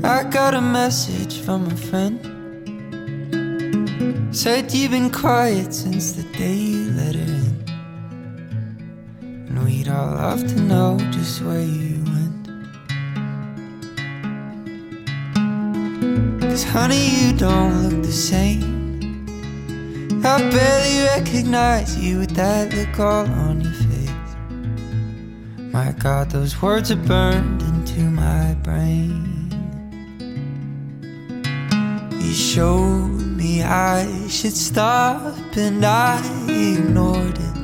I got a message from a friend. Said you've been quiet since the day you let her in, and we'd all love to know just where you went. 'Cause honey, you don't look the same. I barely recognize you with that look all on your face. My God, those words are burned into my brain. You showed me I should stop and I ignored it.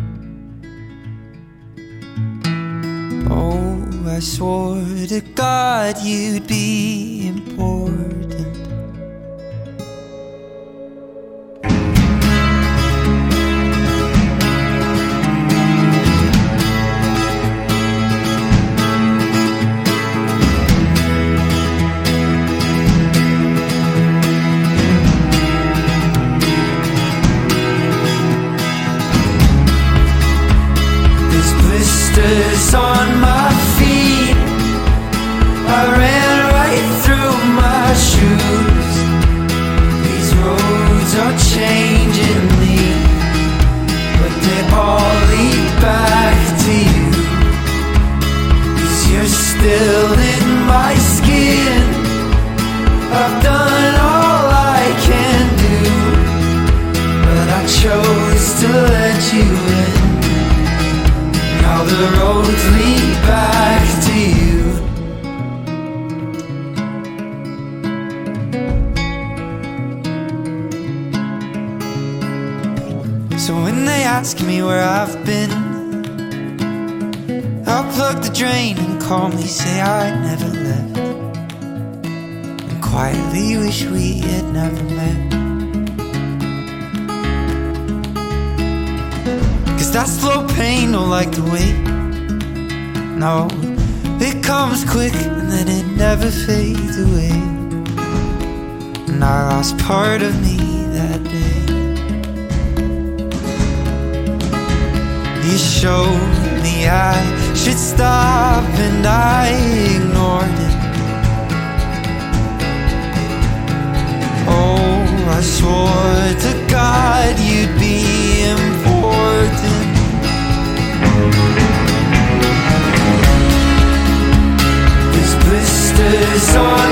Oh, I swore to God you'd be important. Blisters on my feet, I ran right through my shoes. These roads are changing me, but they all lead back to you. 'Cause you're still in my skin. I've done all I can do, but I chose to let you in. Now the roads lead back to you. So when they ask me where I've been, I'll plug the drain and calmly say I never left, and quietly wish we had never met. That slow pain don't like to wait. No, it comes quick and then it never fades away. And I lost part of me that day. You showed me I should stop and I ignored it. Oh, I swore to God you'd be important. There's blisters on